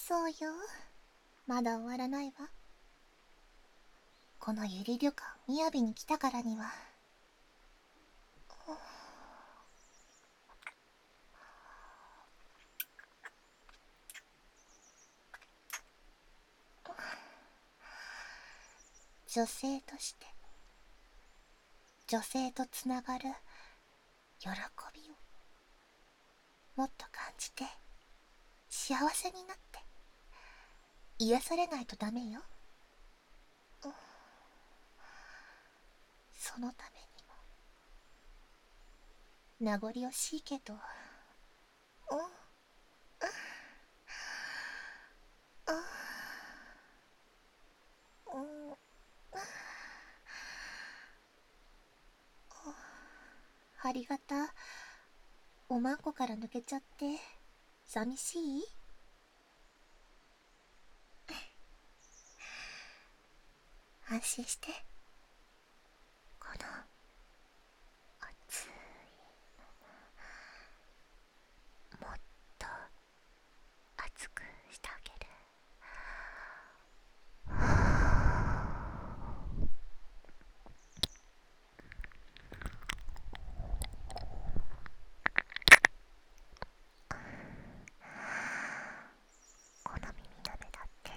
そうよ。まだ終わらないわ。このゆり旅館みやびに来たからには。女性として女性とつながる喜びをもっと感じて幸せになって癒されないとダメよ。そのためにも名残惜しいけど、ありがた。おまんこから抜けちゃって寂しい？安心して。この熱いもっと熱くしてあげる。この耳なめだって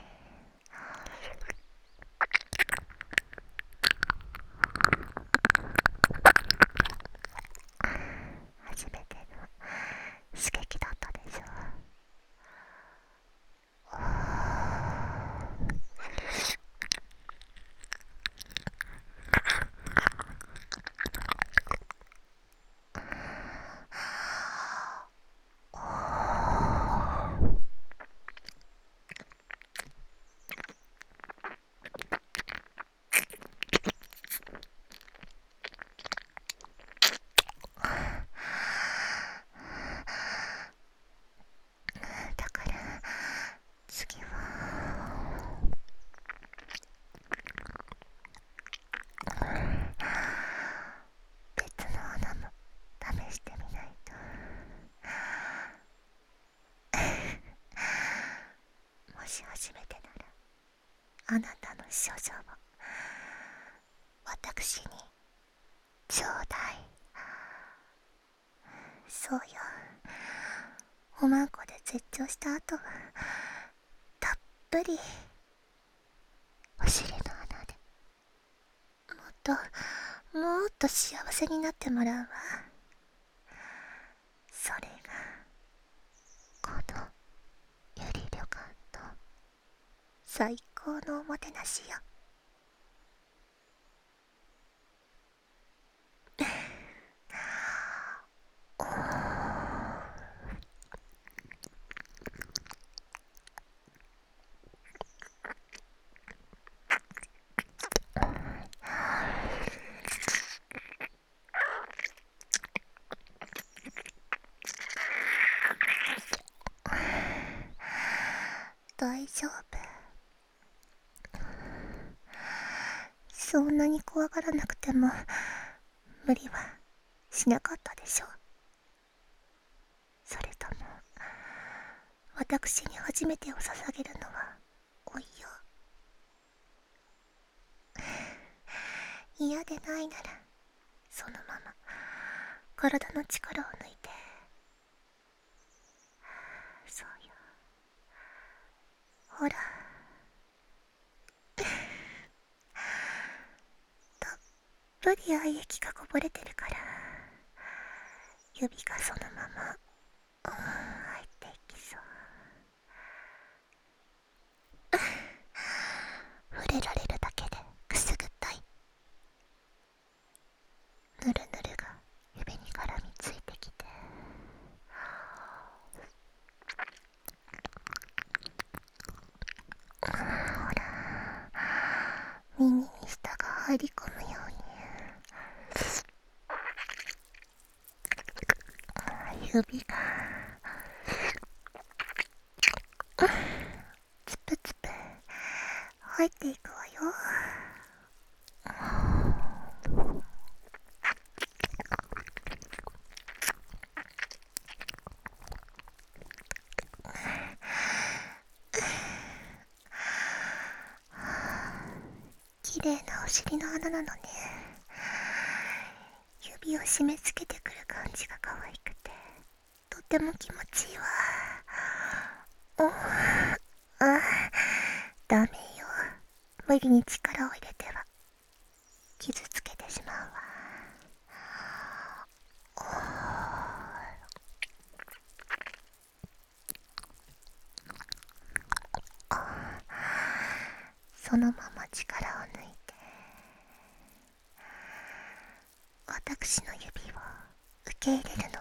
初めての刺激だったでしょ。だから次は別の穴も試してみないと。もし初めてならあなたの処女を私にちょうだい。そうよ。おまんこで絶頂した後はたっぷりお尻の穴でもっと幸せになってもらうわ。それがこのゆり旅館の最高のおもてなしよ。大丈夫。そんなに怖がらなくても無理はしなかったでしょ。それとも私に初めてを捧げるのはおいよ。嫌でないならそのまま体の力を抜いて。そうよ。ほら、たっぷり愛液がこぼれてるから指がそのまま入っていきそう。触れられるだけでくすぐったい。ぬるぬるが指に絡みついてきて、ほら、耳に舌が入り込むように指がつぷつぷ入っていくわよ。 お尻の穴なのね。指を締め付けてくる感じが可愛くてとても気持ちいいわ。おあ、ダメよ。無理に力を入れては傷つけてしまうわ。そのまま力を抜いて私の指を受け入れるの。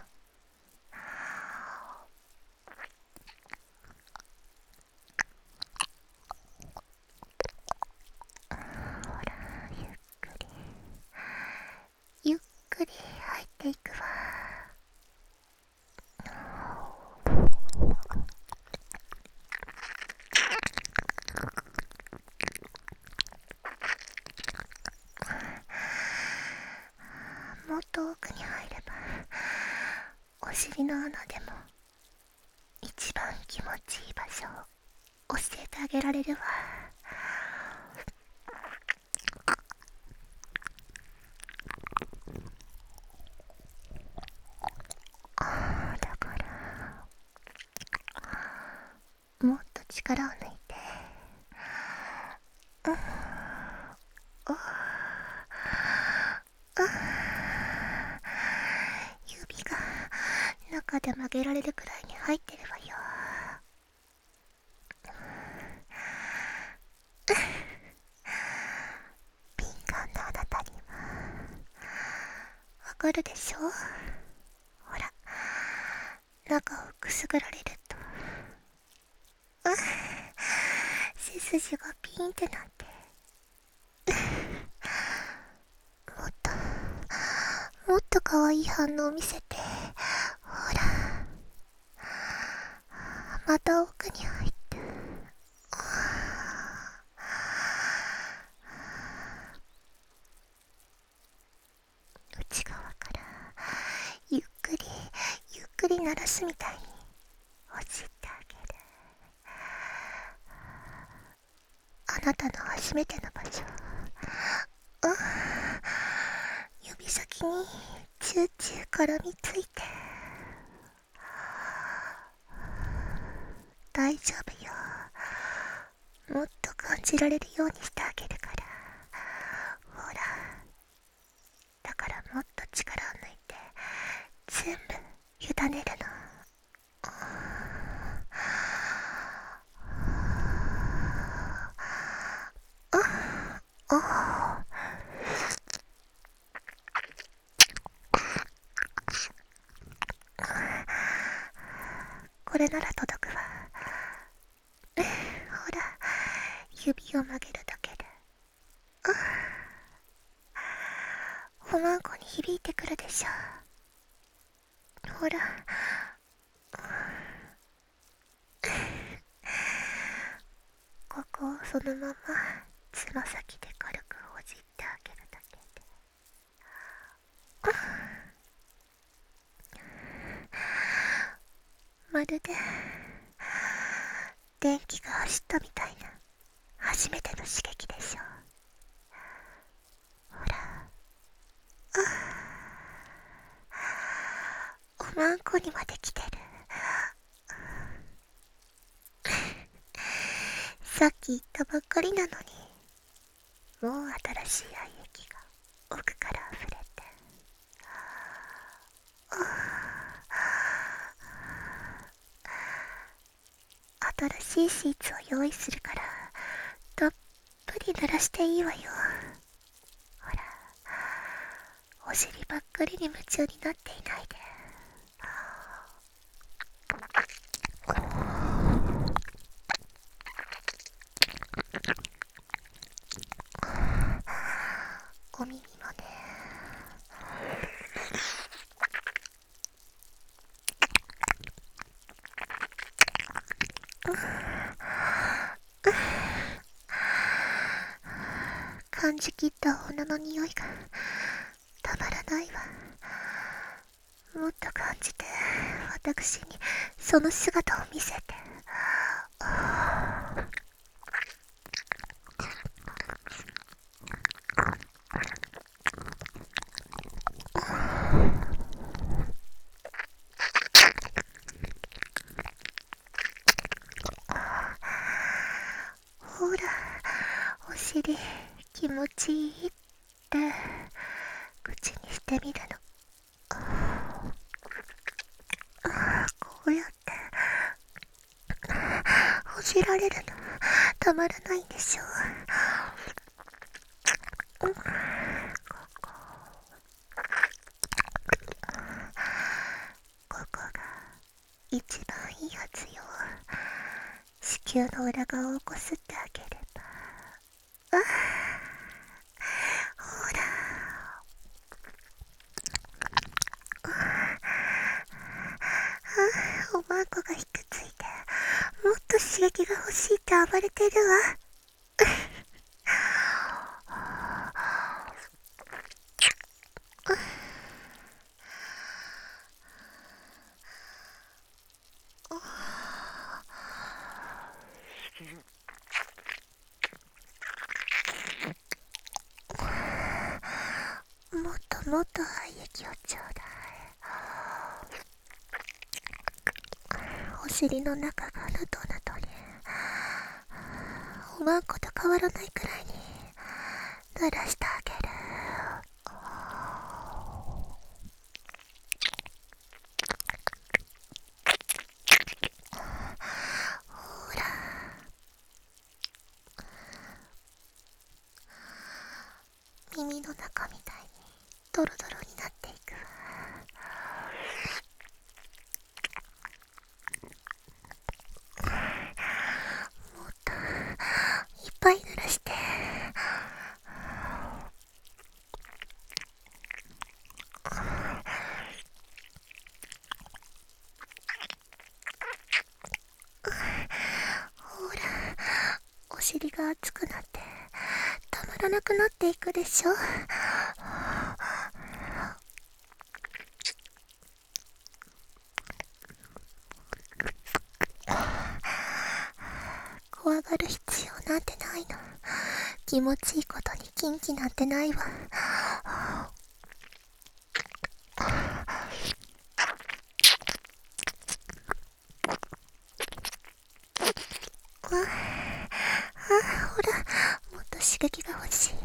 ほら、ゆっくり入っていくわ。もっと奥に入ればお尻の穴でも一番気持ちいい場所を教えてあげられるわ。だからもっと力を抜いて、指が中で曲げられるくらいに入ってるわよ。敏感なあなたにはわかるでしょ。ほら、中をくすぐられると背筋がピーンってなってもっともっと可愛い反応を見せて、ほら、また奥に入って、内側からゆっくりゆっくり鳴らすみたいに落ちてあげる。あなたの初めての場所、指先にチューチュー絡みついて、大丈夫よ。もっと感じられるようにしてあげるから。ほら、だからもっと力を抜いて全部委ねるの。これなら届くわ。ほら、指を曲げるだけでおまんこに響いてくるでしょ。ほら、ここをそのままつま先で軽くほじってあげるだけで、まるで電気が走ったみたいな初めての刺激でしょ。ほら、おまんこにまで来てる。さっき言ったばっかりなのに、もう新しい愛液が奥から溢れて、新しいシーツを用意するからたっぷり濡らしていいわよ。ほら、お尻ばっかりに夢中になっていないで。お耳もね。感じきった女の匂いがたまらないわ。もっと感じて私にその姿を見せて。 尻気持ちいいって口にしてみるの。こうやってほじられるのたまらないんでしょ。ここが一番いいやつよ。子宮の裏側をこすってあげれば。ほら、おまんこがひくついてもっと刺激が欲しいって暴れてるわ。もっともっと愛液をちょうだい。お尻の中がヌトヌトに、おまんこと変わらないくらいに濡らしてあげる。ほら、耳の中みたいにドロドロになっていくわ。もっといっぱい濡らして。ほら、お尻が熱くなってたまらなくなっていくでしょ。怖がる必要なんてないの。気持ちいいことにキンキなんてないわ。ほら、もっと刺激が欲しいって。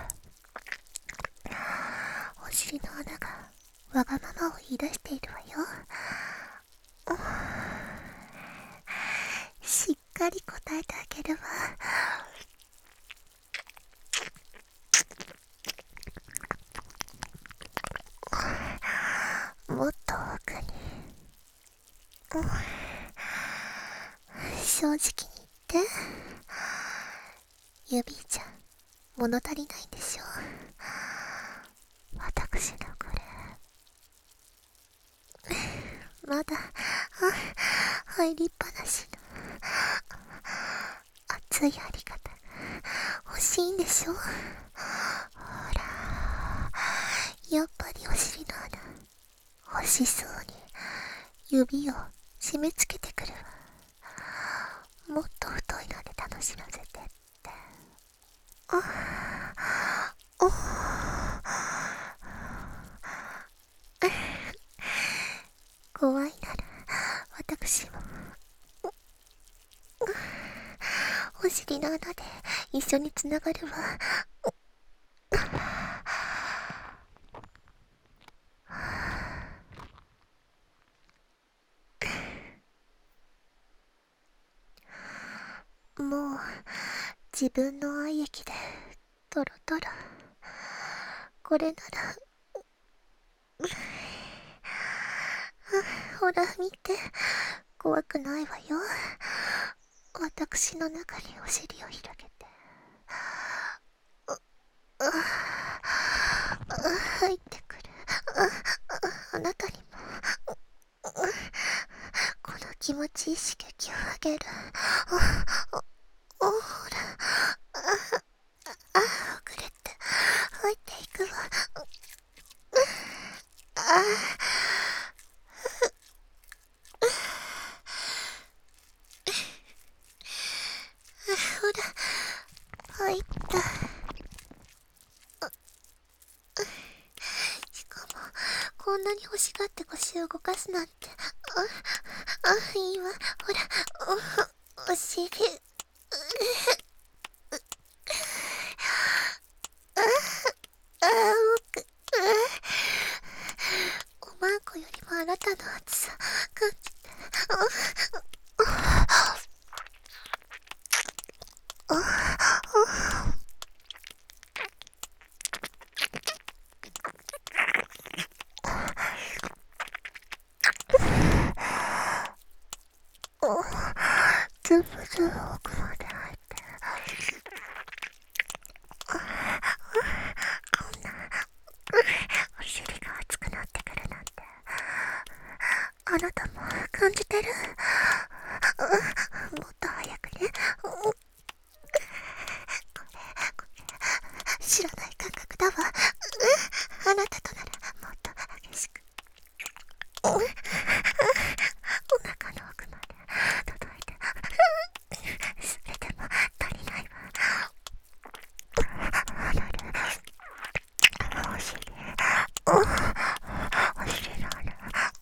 お尻の穴がわがままを言い出しているわよ。しっかり答えてあげるわ。もっと奥に。正直に言って、指じゃ物足りないんでしょ。私のこれまだ入りっぱなしの熱いあり方が欲しいんでしょ。ほら、やっぱりお尻の穴欲しそうに指を締め付けてくるわ。もっと太いので楽しませてって。怖いなら私もお尻の穴で一緒につながるわ。もう自分の愛液でトロトロ。これならほら見て、怖くないわよ。私の中にお尻を広げて入ってくる。あなたにもこの気持ちいい刺激をあげる。ほら、ほぐれて入っていくわ。ほら、入った。しかもこんなに欲しがって腰を動かすなんて。いいわ。ほら、お尻僕、おまんこよりもあなたの熱さ感じて、ずぶずぶ奥まで入って、こんなお尻が熱くなってくるなんて、あなたも感じてる？もっと早くね。知らない感覚だわ。あなたとならもっと激しく。お腹の奥まで届いて、それでも足りないわ。お尻、お尻の穴、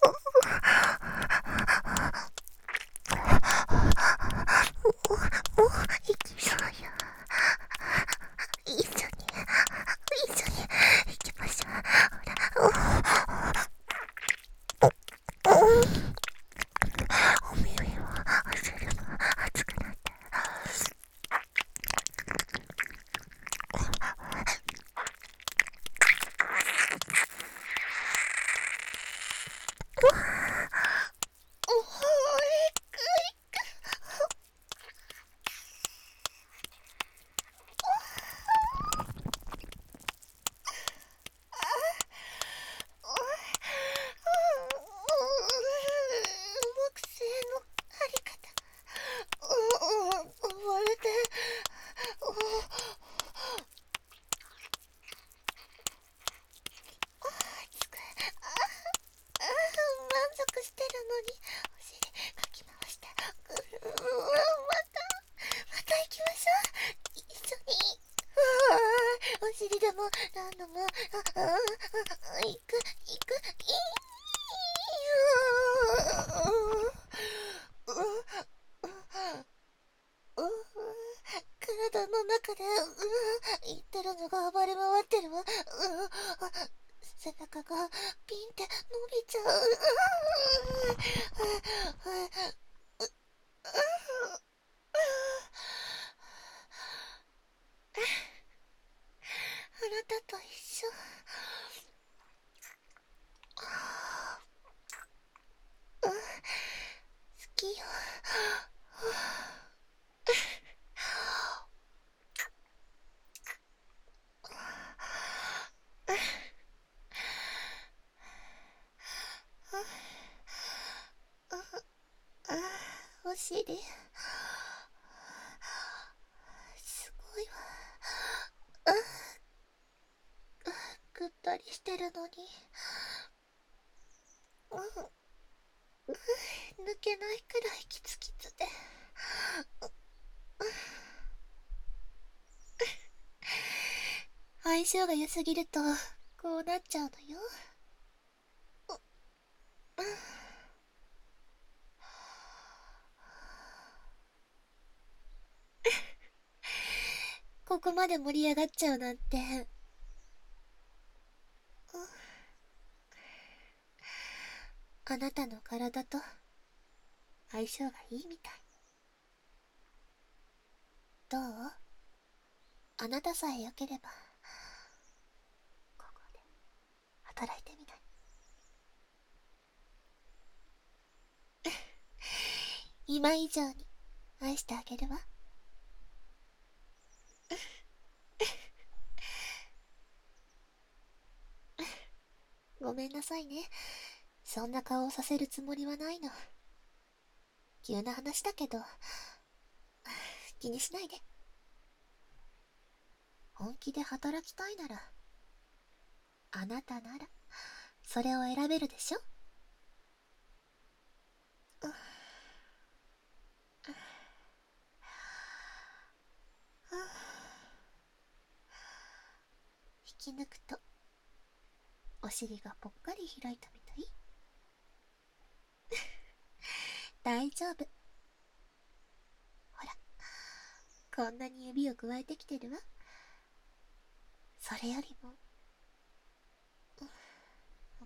もう行きそうよ。一緒に行きましょう。ほら、お耳をお尻も熱くなって、木星のあり方まるで満足してるのにお尻かき回して、また行きましょう。一緒に。お尻でも何度も行くい体の中で言ってるのが暴れ回ってるわ。背中がピンって伸びちゃう。あなたと一緒。好きよ。お尻すごいわ。ぐったりしてるのに抜けないくらいキツキツで、相性が良すぎるとこうなっちゃうのよ。ここまで盛り上がっちゃうなんて、あなたの体と相性がいいみたい。どう？あなたさえ良ければここで働いてみない？今以上に愛してあげるわ。ごめんなさいね。そんな顔をさせるつもりはないの。急な話だけど、気にしないで。本気で働きたいなら、あなたなら、それを選べるでしょ？引き抜くと、お尻がぽっかり開いたみたい。大丈夫。ほら、こんなに指をくわえてきてるわ。それよりも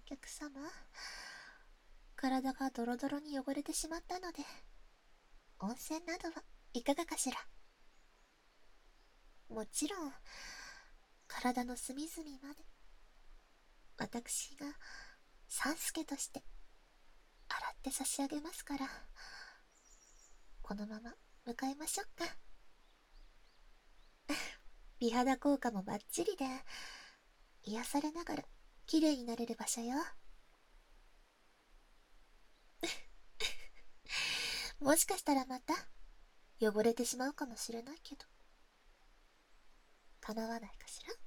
客様。体がドロドロに汚れてしまったので、温泉などはいかがかしら。もちろん、体の隅々まで、私が、三助として、洗って差し上げますから、このまま向かいましょうか。美肌効果もバッチリで、癒されながら綺麗になれる場所よ。もしかしたらまた汚れてしまうかもしれないけど、構わないかしら。